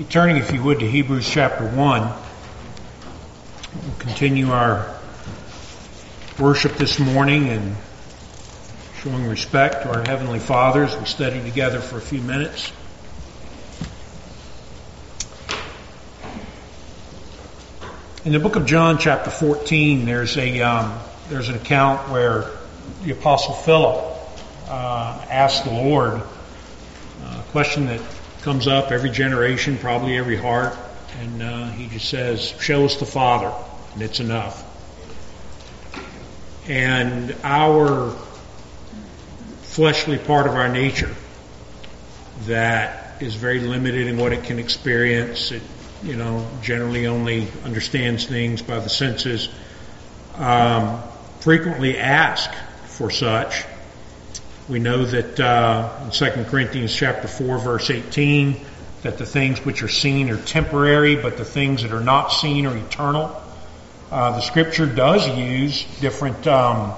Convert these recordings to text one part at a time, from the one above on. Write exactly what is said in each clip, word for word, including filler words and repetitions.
Be turning, if you would, to Hebrews chapter one. We'll continue our worship this morning and showing respect to our Heavenly Father as we study together for a few minutes. In the book of John, chapter fourteen, there's a um, there's an account where the Apostle Philip uh, asked the Lord a question that comes up every generation, probably every heart, and uh, he just says, "Show us the Father, and it's enough." And our fleshly part of our nature that is very limited in what it can experience, it, you know, generally only understands things by the senses, um, frequently ask for such. We know that uh, in Second Corinthians chapter four, verse eighteen, that the things which are seen are temporary, but the things that are not seen are eternal. Uh, the Scripture does use different um,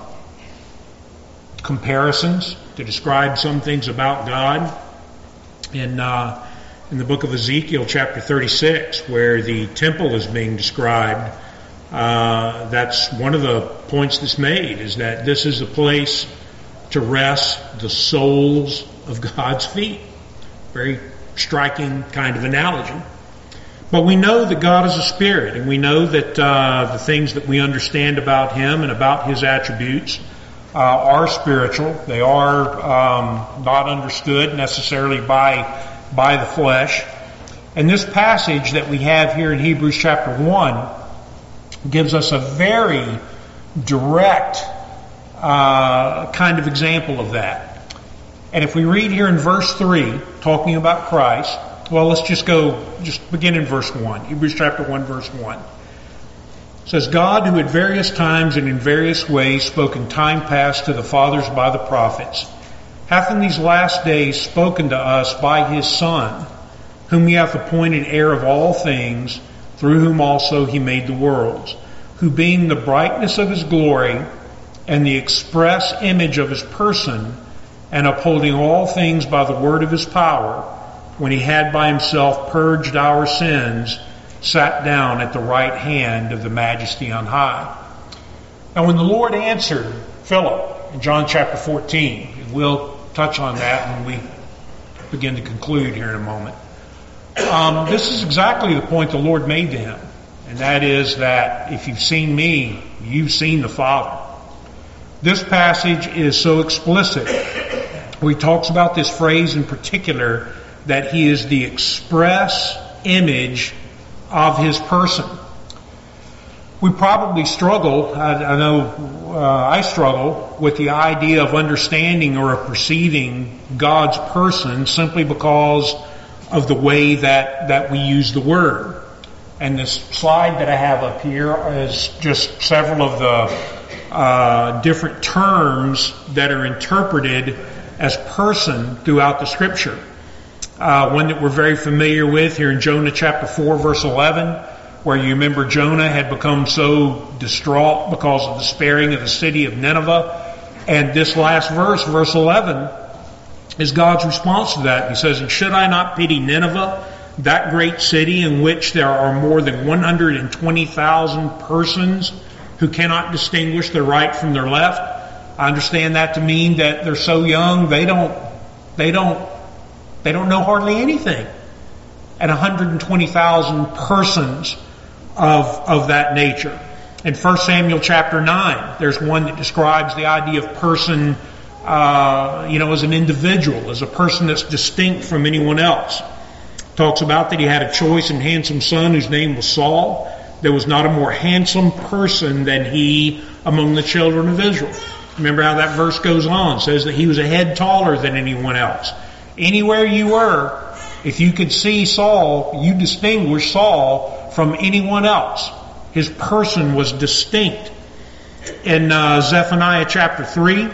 comparisons to describe some things about God. In uh, in the book of Ezekiel, chapter thirty-six, where the temple is being described, uh, that's one of the points that's made, is that this is a place to rest the soles of God's feet. Very striking kind of analogy. But we know that God is a spirit, and we know that uh, the things that we understand about Him and about His attributes uh, are spiritual. They are um, not understood necessarily by by the flesh. And this passage that we have here in Hebrews chapter one gives us a very direct uh, kind of example of that. And if we read here in verse three, talking about Christ, well, let's just go, just begin in verse one. Hebrews chapter one, verse one. It says, "God, who at various times and in various ways spoke in time past to the fathers by the prophets, hath in these last days spoken to us by His Son, whom He hath appointed heir of all things, through whom also He made the worlds, who being the brightness of His glory and the express image of His person, and upholding all things by the word of His power, when He had by Himself purged our sins, sat down at the right hand of the Majesty on high." Now when the Lord answered Philip in John chapter fourteen, and we'll touch on that when we begin to conclude here in a moment, um, this is exactly the point the Lord made to him. And that is that if you've seen me, you've seen the Father. This passage is so explicit, where he talks about this phrase in particular, that He is the express image of His person. We probably struggle, I, I know uh, I struggle, with the idea of understanding or of perceiving God's person simply because of the way that, that we use the word. And this slide that I have up here is just several of the uh, different terms that are interpreted as person throughout the Scripture. Uh, one that we're very familiar with here in Jonah chapter four, verse eleven, where you remember Jonah had become so distraught because of the sparing of the city of Nineveh. And this last verse, verse eleven, is God's response to that. He says, "And should I not pity Nineveh, that great city in which there are more than one hundred twenty thousand persons who cannot distinguish their right from their left?" I understand that to mean that they're so young, they don't, they don't, they don't know hardly anything. And one hundred twenty thousand persons of, of that nature. In First Samuel chapter nine, there's one that describes the idea of person, uh, you know, as an individual, as a person that's distinct from anyone else. Talks about that he had a choice and handsome son whose name was Saul. There was not a more handsome person than he among the children of Israel. Remember how that verse goes on. It says that he was a head taller than anyone else. Anywhere you were, if you could see Saul, you distinguished Saul from anyone else. His person was distinct. In uh, Zephaniah chapter three,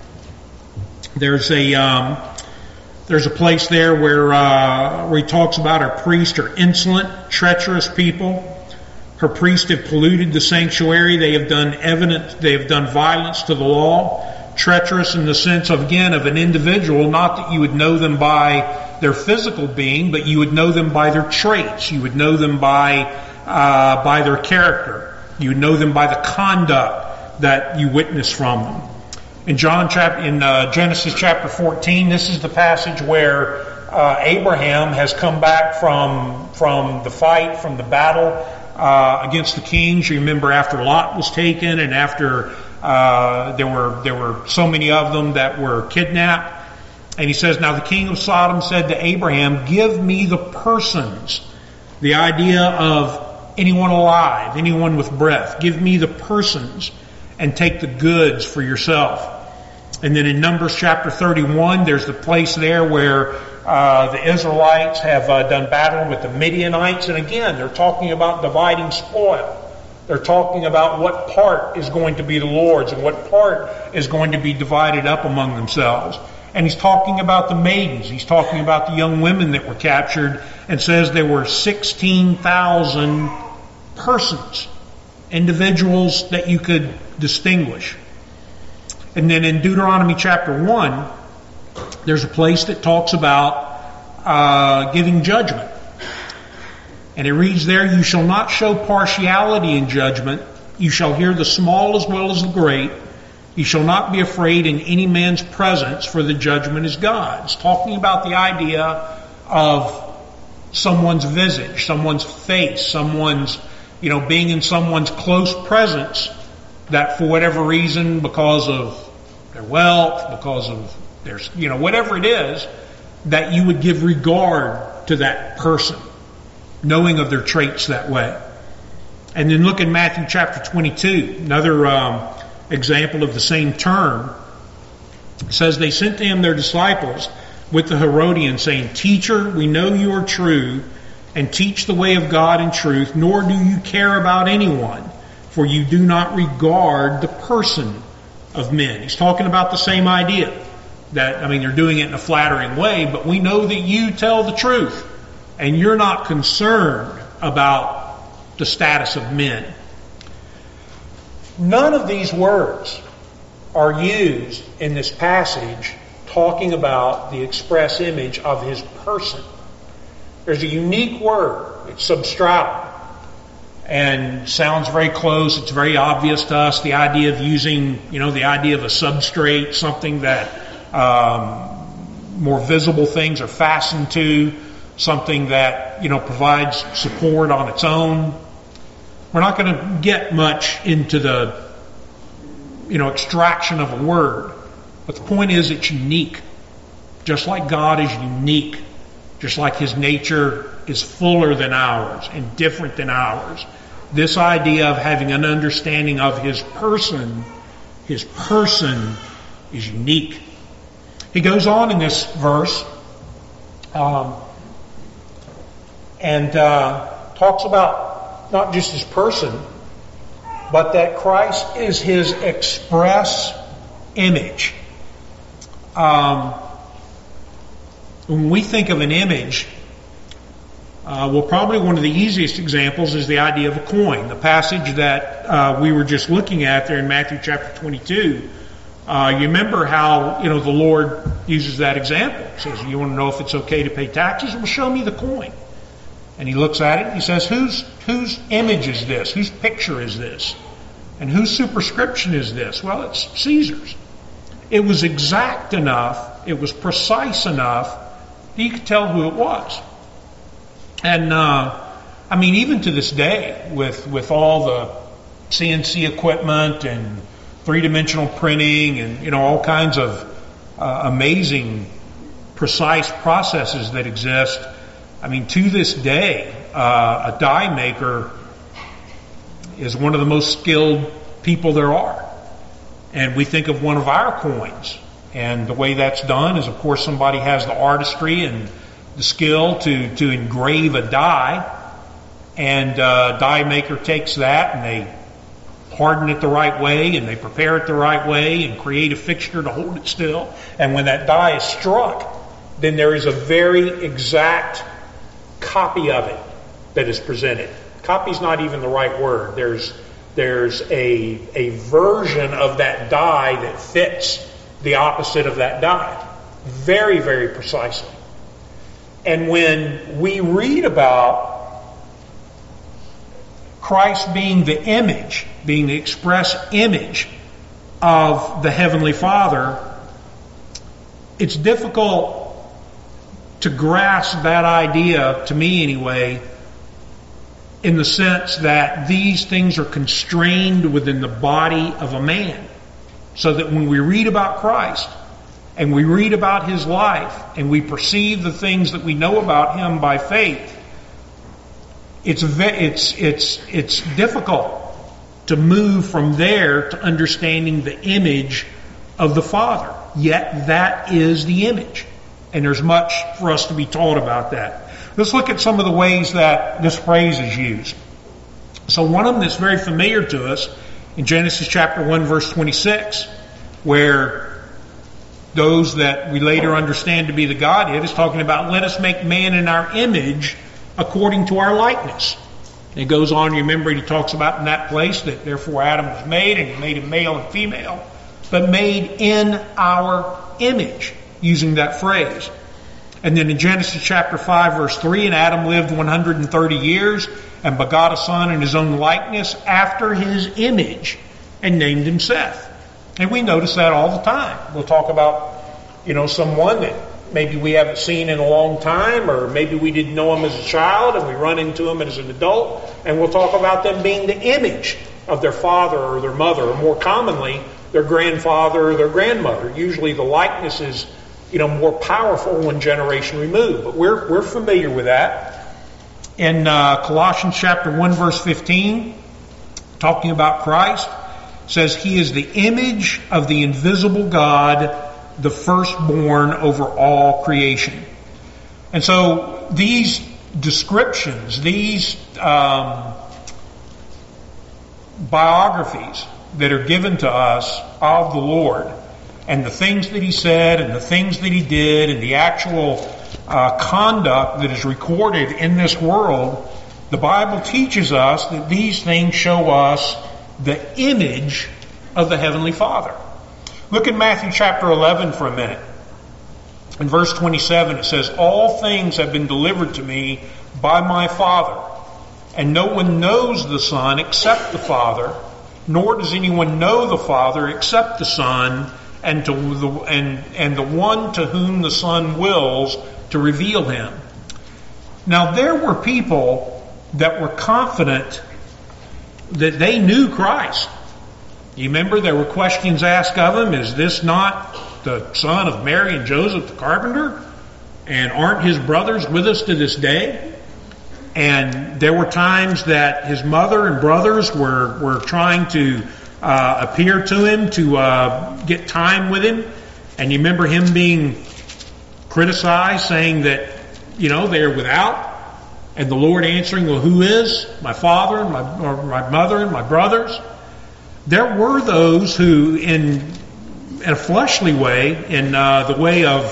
there's a um, there's a place there where uh, where he talks about our priests are insolent, treacherous people. Her priests have polluted the sanctuary. They have done evident, they have done violence to the law. Treacherous in the sense of, again, of an individual, not that you would know them by their physical being, but you would know them by their traits. You would know them by uh, by their character. You would know them by the conduct that you witness from them. In John chapter, in uh, Genesis chapter fourteen, this is the passage where uh, Abraham has come back from from the fight, from the battle uh, against the kings. You remember after Lot was taken, and after uh, there were there were so many of them that were kidnapped. And he says, "Now the king of Sodom said to Abraham, 'Give me the persons,'" the idea of anyone alive, anyone with breath. "Give me the persons and take the goods for yourself." And then in Numbers chapter thirty-one, there's the place there where uh, the Israelites have uh, done battle with the Midianites. And again, they're talking about dividing spoil. They're talking about what part is going to be the Lord's and what part is going to be divided up among themselves. And he's talking about the maidens. He's talking about the young women that were captured, and says there were sixteen thousand persons, individuals that you could distinguish. And then in Deuteronomy chapter one, there's a place that talks about uh, giving judgment. And it reads there, "You shall not show partiality in judgment. You shall hear the small as well as the great. You shall not be afraid in any man's presence, for the judgment is God's." Talking about the idea of someone's visage, someone's face, someone's, you know, being in someone's close presence, that for whatever reason, because of their wealth, because of their, you know, whatever it is, that you would give regard to that person, knowing of their traits that way. And then look in Matthew chapter twenty-two, another um, example of the same term. It says, "They sent to him their disciples with the Herodians, saying, 'Teacher, we know you are true, and teach the way of God in truth, nor do you care about anyone, for you do not regard the person of men.'" He's talking about the same idea. That, I mean, they're doing it in a flattering way, but we know that you tell the truth, and you're not concerned about the status of men. None of these words are used in this passage talking about the express image of his person. There's a unique word. It's substratum. And sounds very close. It's very obvious to us. The idea of using, you know, the idea of a substrate, something that um, more visible things are fastened to, something that, you know, provides support on its own. We're not going to get much into the, you know, extraction of a word. But the point is, it's unique. Just like God is unique. Just like his nature is fuller than ours and different than ours. This idea of having an understanding of his person, his person is unique. He goes on in this verse um, and uh, talks about not just his person, but that Christ is his express image. Um, when we think of an image, uh, well, probably one of the easiest examples is the idea of a coin. The passage that uh, we were just looking at there in Matthew chapter twenty-two. Uh, you remember how, you know, the Lord uses that example. He says, "You want to know if it's okay to pay taxes? Well, show me the coin." And he looks at it and he says, whose whose image is this? Whose picture is this? And whose superscription is this? Well, it's Caesar's. It was exact enough, it was precise enough that you could tell who it was. And uh, I mean, even to this day, with with all the C N C equipment and three-dimensional printing and, you know, all kinds of uh, amazing, precise processes that exist, I mean, to this day, uh, a die maker is one of the most skilled people there are. And we think of one of our coins, and the way that's done is, of course, somebody has the artistry and the skill to, to engrave a die, and uh, a die maker takes that and they harden it the right way and they prepare it the right way and create a fixture to hold it still. And when that die is struck, then there is a very exact copy of it that is presented. Copy's not even the right word. There's there's a a version of that die that fits the opposite of that die. Very, very precisely. And when we read about Christ being the image, being the express image of the Heavenly Father, it's difficult to grasp that idea, to me anyway, in the sense that these things are constrained within the body of a man. So that when we read about Christ, and we read about His life, and we perceive the things that we know about Him by faith, it's it's it's it's difficult to move from there to understanding the image of the Father. Yet that is the image. And there's much for us to be taught about that. Let's look at some of the ways that this phrase is used. So one of them that's very familiar to us in Genesis chapter one, verse twenty-six, where those that we later understand to be the Godhead is talking about, let us make man in our image according to our likeness. And it goes on, you remember he talks about in that place that therefore Adam was made, and He made him male and female, but made in our image, using that phrase. And then in Genesis chapter five, verse three, and Adam lived one hundred thirty years and begot a son in his own likeness after his image, and named him Seth. And we notice that all the time. We'll talk about, you know, someone that maybe we haven't seen in a long time, or maybe we didn't know him as a child and we run into him as an adult, and we'll talk about them being the image of their father or their mother, or more commonly, their grandfather or their grandmother. Usually the likeness is, you know, more powerful one generation removed. But we're we're familiar with that. In uh, Colossians chapter one, verse fifteen, talking about Christ, says He is the image of the invisible God, the firstborn over all creation. And so these descriptions, these um, biographies that are given to us of the Lord, and the things that He said, and the things that He did, and the actual uh, conduct that is recorded in this world, the Bible teaches us that these things show us the image of the Heavenly Father. Look at Matthew chapter eleven for a minute. In verse twenty-seven it says, all things have been delivered to me by my Father, and no one knows the Son except the Father, nor does anyone know the Father except the Son, and to the and and the one to whom the Son wills to reveal Him. Now there were people that were confident that they knew Christ. You remember there were questions asked of Him, is this not the son of Mary and Joseph the carpenter? And aren't His brothers with us to this day? And there were times that His mother and brothers were, were trying to uh, appear to Him, to uh, get time with Him. And you remember Him being criticized, saying that, you know, they're without. And the Lord answering, well, who is? My father and my, or my mother and my brothers. There were those who, in, in a fleshly way, in uh, the way of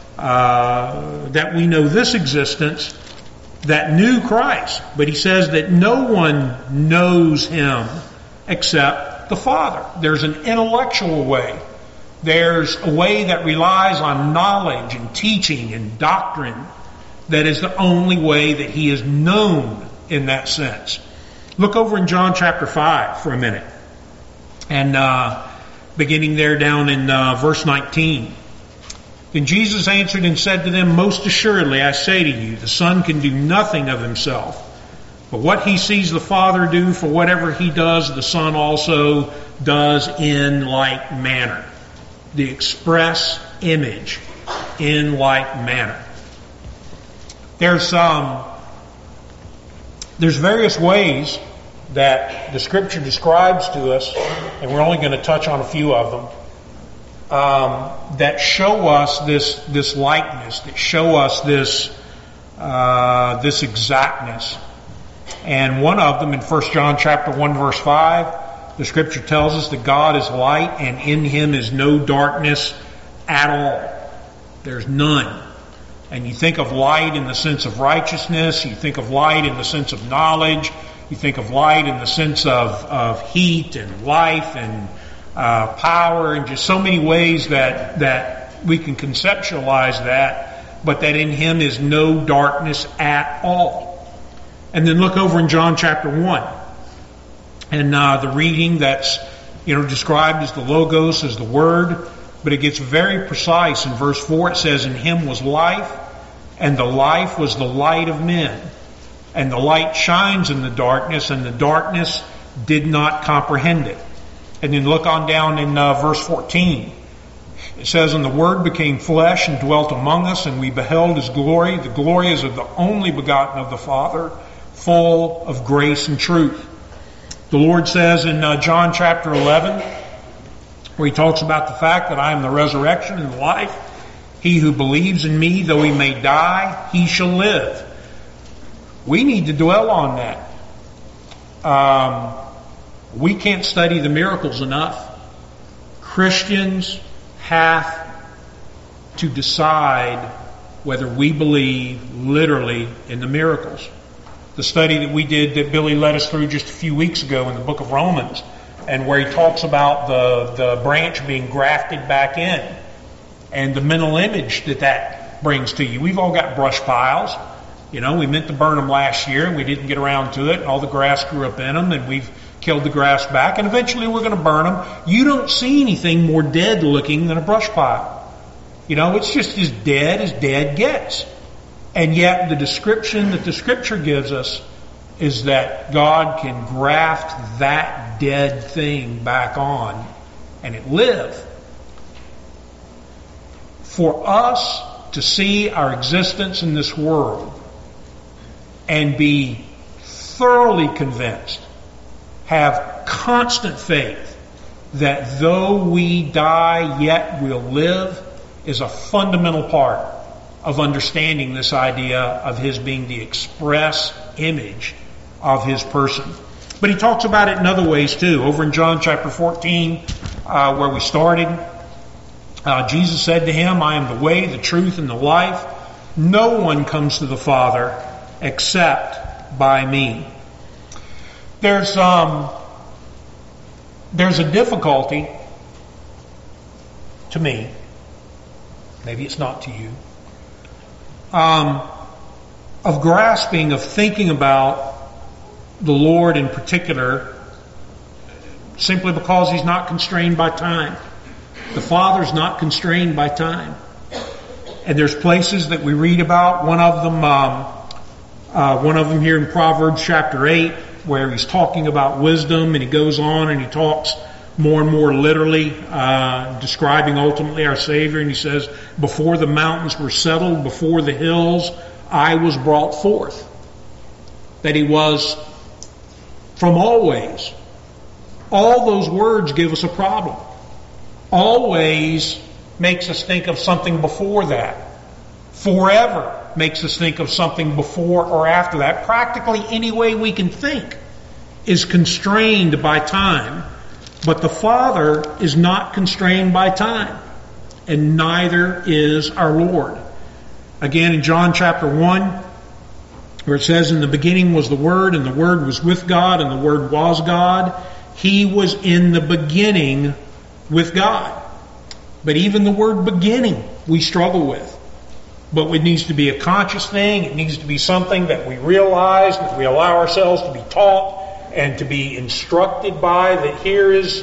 uh, that we know this existence, that knew Christ. But He says that no one knows Him except the Father. There's an intellectual way. There's a way that relies on knowledge and teaching and doctrine that is the only way that He is known in that sense. Look over in John chapter five for a minute. And uh, beginning there down in uh, verse nineteen. Then Jesus answered and said to them, most assuredly I say to you, the Son can do nothing of Himself, but what He sees the Father do, for whatever He does, the Son also does in like manner. The express image in like manner. There's um, there's various ways that the Scripture describes to us, and we're only going to touch on a few of them, um, that show us this this likeness, that show us this uh, this exactness. And one of them in First John chapter one, verse five, the Scripture tells us that God is light, and in Him is no darkness at all. There's none. And you think of light in the sense of righteousness, you think of light in the sense of knowledge, you think of light in the sense of, of heat and life and uh, power, and just so many ways that, that we can conceptualize that, but that in him is no darkness at all. And then look over in John chapter one. And uh, the reading that's, you know, described as the Logos, as the Word, but it gets very precise. In verse four it says, in him was life, and the life was the light of men. And the light shines in the darkness, and the darkness did not comprehend it. And then look on down in uh, verse fourteen. It says, and the Word became flesh and dwelt among us, and we beheld his glory. The glory is of the only begotten of the Father, full of grace and truth. The Lord says in uh, John chapter eleven, where he talks about the fact that I am the resurrection and the life. He who believes in me, though he may die, he shall live. We need to dwell on that. Um, we can't study the miracles enough. Christians have to decide whether we believe literally in the miracles. The study that we did that Billy led us through just a few weeks ago in the book of Romans, and where he talks about the, the branch being grafted back in and the mental image that that brings to you. We've all got brush piles. You know, we meant to burn them last year and we didn't get around to it, and all the grass grew up in them, and we've killed the grass back, and eventually we're going to burn them. You don't see anything more dead looking than a brush pile. You know, it's just as dead as dead gets. And yet the description that the Scripture gives us is that God can graft that dead thing back on and it live. For us to see our existence in this world and be thoroughly convinced, have constant faith that though we die, yet we'll live, is a fundamental part of understanding this idea of his being the express image of his person. But he talks about it in other ways too. Over in John chapter fourteen, uh, where we started, uh, Jesus said to him, I am the way, the truth, and the life. No one comes to the Father except by me. There's um, there's a difficulty to me. Maybe it's not to you. Um, of grasping, of thinking about the Lord in particular, simply because he's not constrained by time. The Father's not constrained by time. And there's places that we read about. One of them, um, uh, one of them here in Proverbs chapter eight, where he's talking about wisdom, and he goes on and he talks more and more literally, uh, describing ultimately our Savior. And he says, before the mountains were settled, before the hills, I was brought forth. That he was from always. All those words give us a problem. Always makes us think of something before that. Forever makes us think of something before or after that. Practically any way we can think is constrained by time. But the Father is not constrained by time, and neither is our Lord. Again, in John chapter one, where it says, in the beginning was the Word, and the Word was with God, and the Word was God. He was in the beginning with God. But even the word beginning we struggle with. But it needs to be a conscious thing. It needs to be something that we realize, that we allow ourselves to be taught and to be instructed by, that here is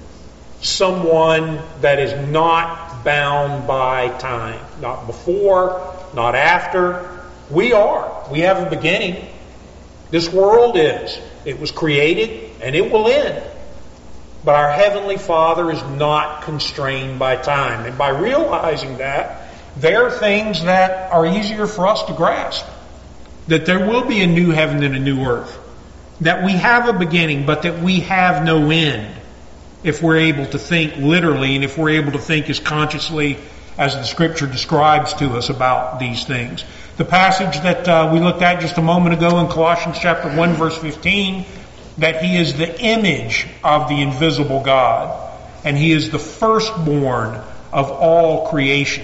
someone that is not bound by time. Not before, not after. We are. We have a beginning. This world is. It was created and it will end. But our Heavenly Father is not constrained by time. And by realizing that, there are things that are easier for us to grasp. That there will be a new heaven and a new earth. That we have a beginning, but that we have no end. If we're able to think literally, and if we're able to think as consciously as the Scripture describes to us about these things. The passage that uh, we looked at just a moment ago in Colossians chapter one, verse fifteen, that He is the image of the invisible God, and He is the firstborn of all creation.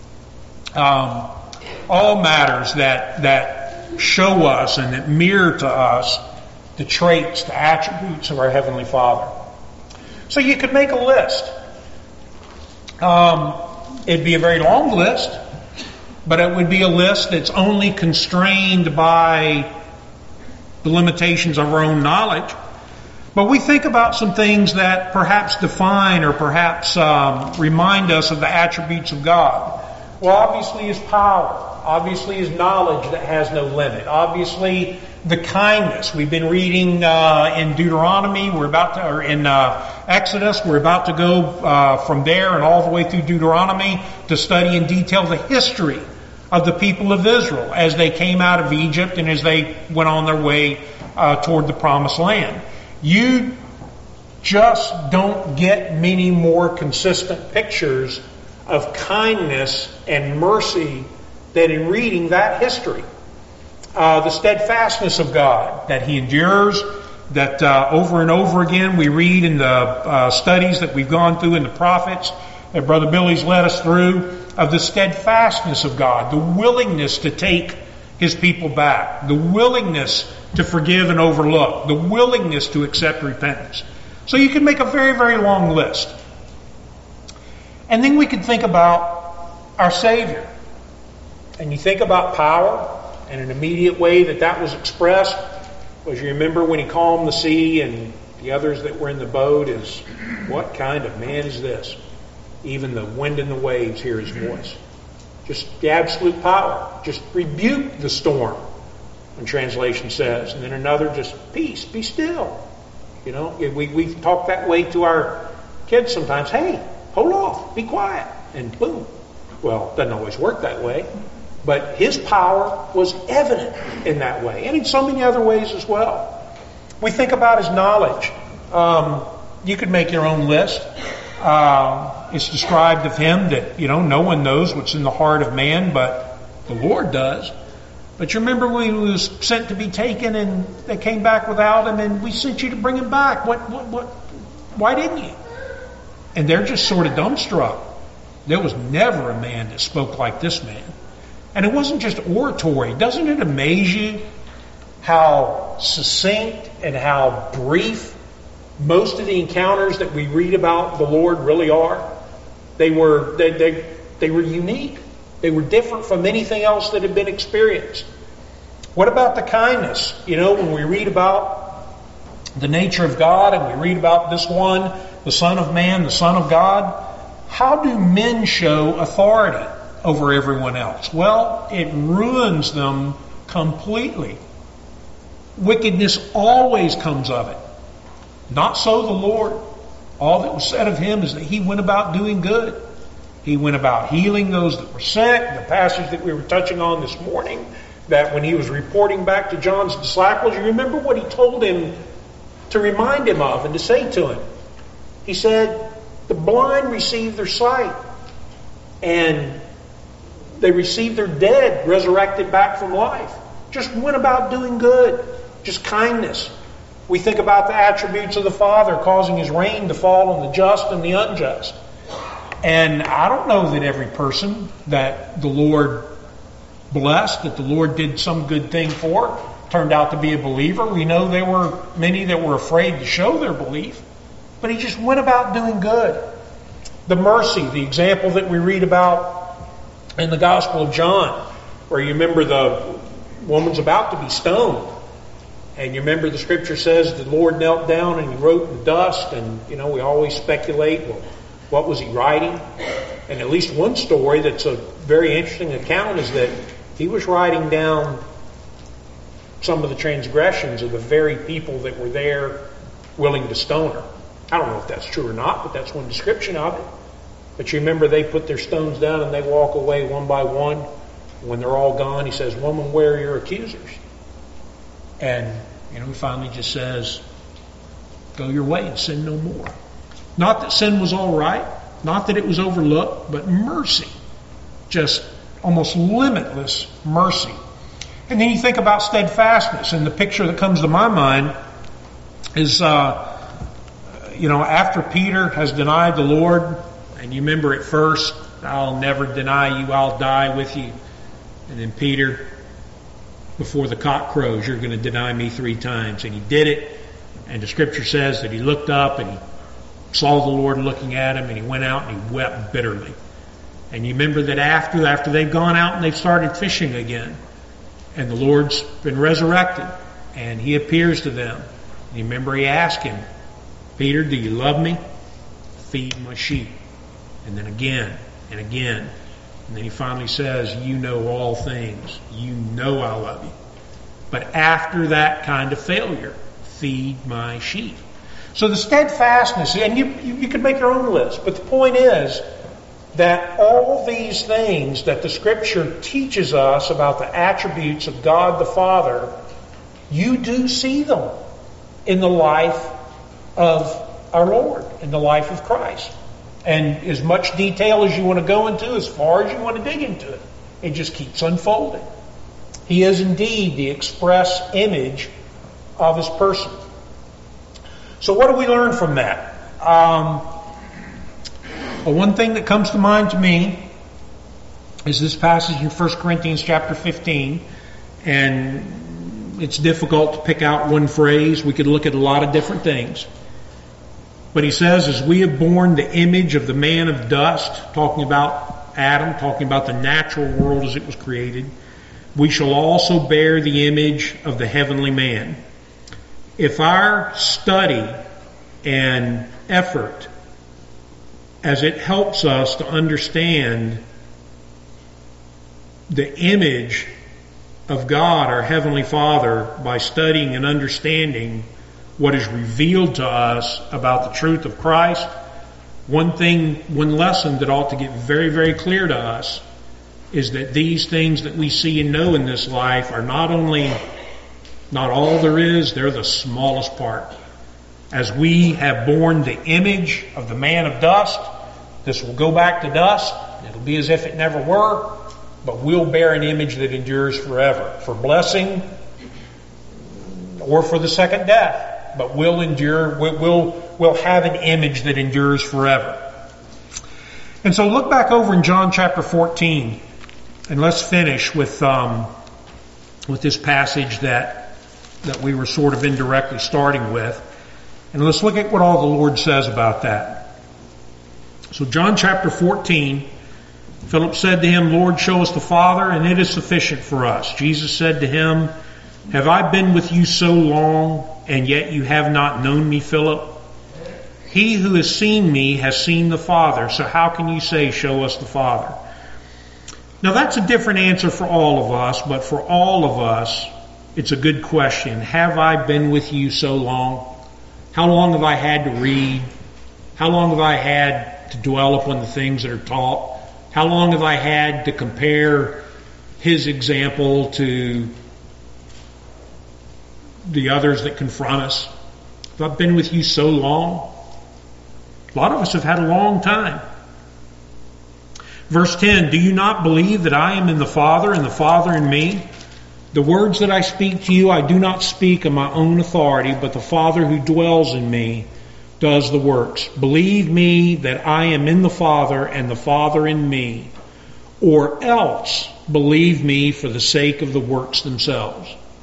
Um, all matters that that show us and that mirror to us the traits, the attributes of our Heavenly Father. So you could make a list. Um, it'd be a very long list, but it would be a list that's only constrained by the limitations of our own knowledge. But we think about some things that perhaps define or perhaps um, remind us of the attributes of God. Well, obviously His power. Obviously His knowledge that has no limit. Obviously the kindness. We've been reading uh, in Deuteronomy. We're about to, or in uh, Exodus. We're about to go uh, from there and all the way through Deuteronomy to study in detail the history of the people of Israel as they came out of Egypt and as they went on their way uh, toward the Promised Land. You just don't get many more consistent pictures of kindness and mercy than in reading that history. Uh, the steadfastness of God that He endures, that uh, over and over again we read in the uh, studies that we've gone through in the prophets, that Brother Billy's led us through, of the steadfastness of God, the willingness to take His people back, the willingness to forgive and overlook, the willingness to accept repentance. So you can make a very, very long list. And then we could think about our Savior. And you think about power, and an immediate way that that was expressed was, you remember when He calmed the sea and the others that were in the boat is, what kind of man is this? Even the wind and the waves hear His voice. Just the absolute power. Just rebuke the storm, one translation says. And then another, just peace, be still. You know, we, we talk that way to our kids sometimes. Hey, hold off, be quiet. And boom. Well, it doesn't always work that way. But His power was evident in that way. And in so many other ways as well. We think about His knowledge. Um, you could make your own list. Uh, it's described of Him that, you know, no one knows what's in the heart of man, but the Lord does. But you remember when He was sent to be taken and they came back without Him, and we sent you to bring Him back. What, what, what, why didn't you? And they're just sort of dumbstruck. There was never a man that spoke like this man. And it wasn't just oratory. Doesn't it amaze you how succinct and how brief most of the encounters that we read about the Lord really are? They were they they, they were unique. They were different from anything else that had been experienced. What about the kindness? You know, when we read about the nature of God and we read about this one, the Son of Man, the Son of God, how do men show authority over everyone else? Well, it ruins them completely. Wickedness always comes of it. Not so the Lord. All that was said of Him is that He went about doing good. He went about healing those that were sick. The passage that we were touching on this morning, that when He was reporting back to John's disciples, you remember what He told him to remind him of and to say to him. He said, the blind receive their sight, and they received their dead resurrected back from life. Just went about doing good. Just kindness. We think about the attributes of the Father causing His rain to fall on the just and the unjust. And I don't know that every person that the Lord blessed, that the Lord did some good thing for, turned out to be a believer. We know there were many that were afraid to show their belief. But He just went about doing good. The mercy, the example that we read about in the Gospel of John, where you remember the woman's about to be stoned. And you remember the Scripture says the Lord knelt down and He wrote in the dust. And, you know, we always speculate, well, what was He writing? And at least one story that's a very interesting account is that He was writing down some of the transgressions of the very people that were there willing to stone her. I don't know if that's true or not, but that's one description of it. But you remember they put their stones down and they walk away one by one. When they're all gone, He says, woman, where are your accusers? And, you know, He finally just says, go your way and sin no more. Not that sin was all right, not that it was overlooked, but mercy. Just almost limitless mercy. And then you think about steadfastness, and the picture that comes to my mind is, uh, you know, after Peter has denied the Lord, and you remember at first, I'll never deny you, I'll die with you. And then Peter, before the cock crows, you're going to deny me three times. And he did it. And the Scripture says that he looked up and he saw the Lord looking at him, and he went out and he wept bitterly. And you remember that after, after they've gone out and they've started fishing again, and the Lord's been resurrected, and he appears to them. And you remember he asked him, Peter, do you love me? Feed my sheep. And then again and again. And then he finally says, you know all things. You know I love you. But after that kind of failure, feed my sheep. So the steadfastness, and you, you, you could make your own list, but the point is that all these things that the Scripture teaches us about the attributes of God the Father, you do see them in the life of our Lord, in the life of Christ. And as much detail as you want to go into, as far as you want to dig into it, it just keeps unfolding. He is indeed the express image of his person. So what do we learn from that? Um, well, one thing that comes to mind to me is this passage in First Corinthians chapter fifteen. And it's difficult to pick out one phrase. We could look at a lot of different things. But he says, as we have borne the image of the man of dust, talking about Adam, talking about the natural world as it was created, we shall also bear the image of the heavenly man. If our study and effort, as it helps us to understand the image of God, our Heavenly Father, by studying and understanding what is revealed to us about the truth of Christ, one thing, one lesson that ought to get very, very clear to us is that these things that we see and know in this life are not only, not all there is, they're the smallest part. As we have borne the image of the man of dust, this will go back to dust. It'll be as if it never were, but we'll bear an image that endures forever, for blessing or for the second death. But we'll endure, we'll, we'll have an image that endures forever. And so look back over in John chapter fourteen, and let's finish with um, with this passage that that we were sort of indirectly starting with. And let's look at what all the Lord says about that. So John chapter fourteen, Philip said to him, Lord, show us the Father, and it is sufficient for us. Jesus said to him, have I been with you so long, and yet you have not known me, Philip? He who has seen me has seen the Father, so how can you say, show us the Father? Now that's a different answer for all of us, but for all of us, it's a good question. Have I been with you so long? How long have I had to read? How long have I had to dwell upon the things that are taught? How long have I had to compare his example to the others that confront us? Have I been with you so long? A lot of us have had a long time. Verse ten, do you not believe that I am in the Father and the Father in me? The words that I speak to you, I do not speak on my own authority, but the Father who dwells in me does the works. Believe me that I am in the Father and the Father in me, or else believe me for the sake of the works themselves.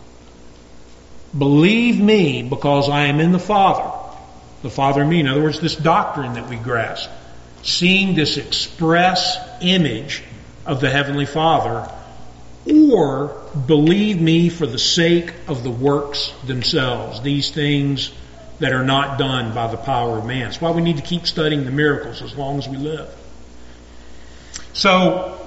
Believe me because I am in the Father, the Father in me. In other words, this doctrine that we grasp, seeing this express image of the Heavenly Father, or believe me for the sake of the works themselves, these things that are not done by the power of man. That's why we need to keep studying the miracles as long as we live. So,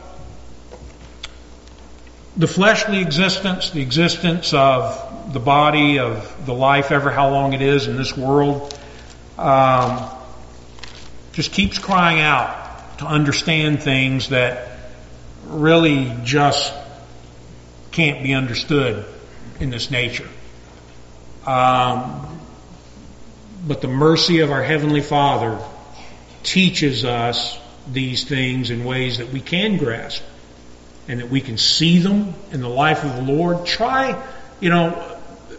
the fleshly existence, the existence of the body, of the life, ever how long it is in this world, um, just keeps crying out to understand things that really just can't be understood in this nature. Um, but the mercy of our Heavenly Father teaches us these things in ways that we can grasp and that we can see them in the life of the Lord. Try, you know,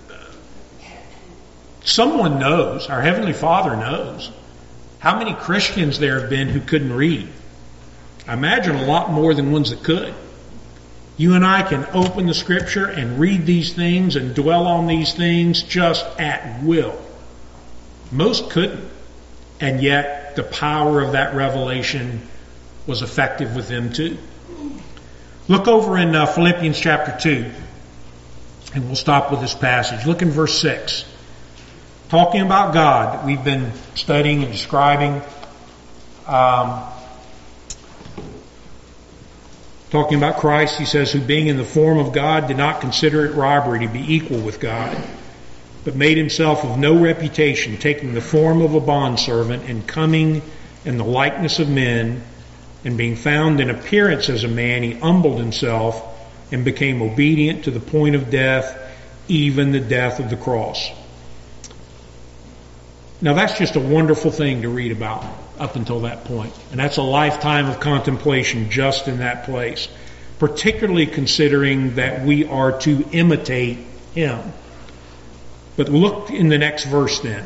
someone knows, our Heavenly Father knows, how many Christians there have been who couldn't read. I imagine a lot more than ones that could. You and I can open the Scripture and read these things and dwell on these things just at will. Most couldn't. And yet the power of that revelation was effective with them too. Look over in uh, Philippians chapter two, and we'll stop with this passage. Look in verse six. Talking about God that we've been studying and describing. Um, talking about Christ, he says, who being in the form of God did not consider it robbery to be equal with God, but made himself of no reputation, taking the form of a bondservant and coming in the likeness of men, and being found in appearance as a man, he humbled himself and became obedient to the point of death, even the death of the cross. Now that's just a wonderful thing to read about up until that point. And that's a lifetime of contemplation just in that place. Particularly considering that we are to imitate him. But look in the next verse then.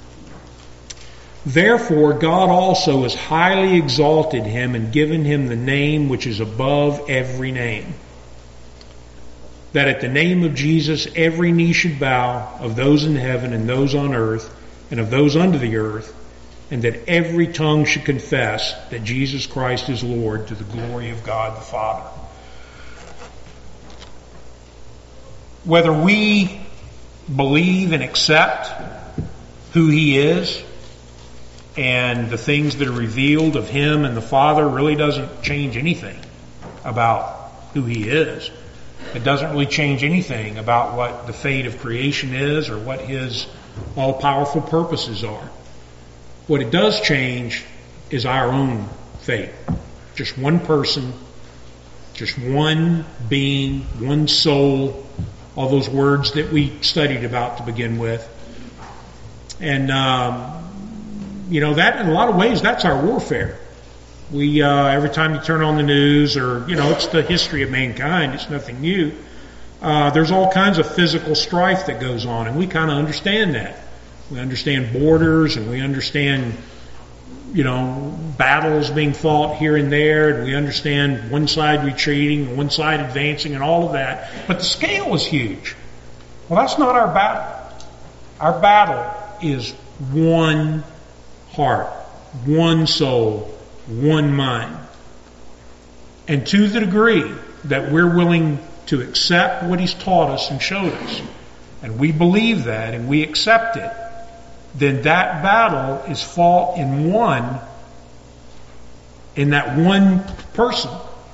Therefore God also has highly exalted him and given him the name which is above every name, that at the name of Jesus every knee should bow, of those in heaven and those on earth and of those under the earth, and that every tongue should confess that Jesus Christ is Lord, to the glory of God the Father. Whether we believe and accept who he is and the things that are revealed of him and the Father really doesn't change anything about who he is. It doesn't really change anything about what the fate of creation is or what his all-powerful purposes are. What it does change is our own fate. Just one person, just one being, one soul, all those words that we studied about to begin with. And, um, you know, that in a lot of ways, that's our warfare. We, uh, every time you turn on the news or, you know, it's the history of mankind, it's nothing new. Uh, there's all kinds of physical strife that goes on, and we kind of understand that. We understand borders, and we understand, you know, battles being fought here and there, and we understand one side retreating, one side advancing, and all of that. But the scale is huge. Well, that's not our battle. Our battle is one heart, one soul, one mind. And to the degree that we're willing to accept what he's taught us and showed us, and we believe that and we accept it, then that battle is fought in one, in that one person.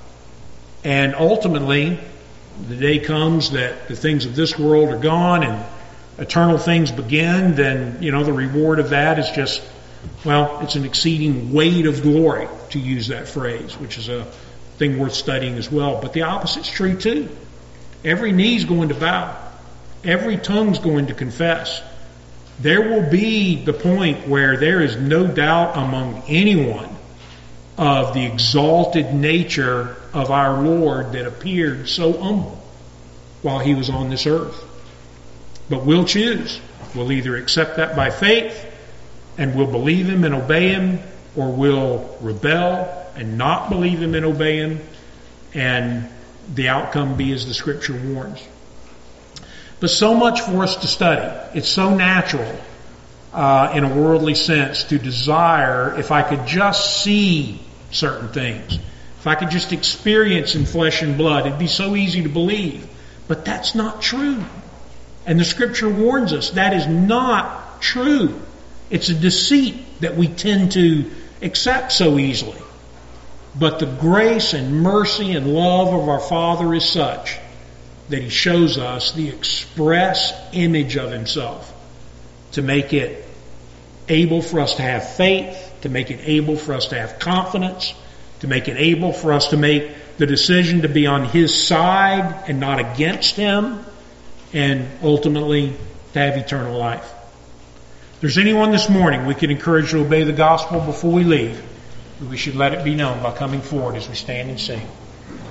And ultimately, the day comes that the things of this world are gone and eternal things begin, then, you know, the reward of that is just, well, it's an exceeding weight of glory, to use that phrase, which is a thing worth studying as well. But the opposite's true too. Every knee's going to bow. Every tongue's going to confess. There will be the point where there is no doubt among anyone of the exalted nature of our Lord that appeared so humble while he was on this earth. But we'll choose. We'll either accept that by faith and we'll believe him and obey him, or we'll rebel and not believe him and obey him, and the outcome be as the Scripture warns. But so much for us to study. It's so natural uh, in a worldly sense to desire, if I could just see certain things, if I could just experience in flesh and blood, it'd be so easy to believe. But that's not true. And the Scripture warns us that is not true. It's a deceit that we tend to accept so easily. But the grace and mercy and love of our Father is such that he shows us the express image of himself to make it able for us to have faith, to make it able for us to have confidence, to make it able for us to make the decision to be on his side and not against him, and ultimately to have eternal life. If there's anyone this morning we can encourage to obey the gospel before we leave, we should let it be known by coming forward as we stand and sing.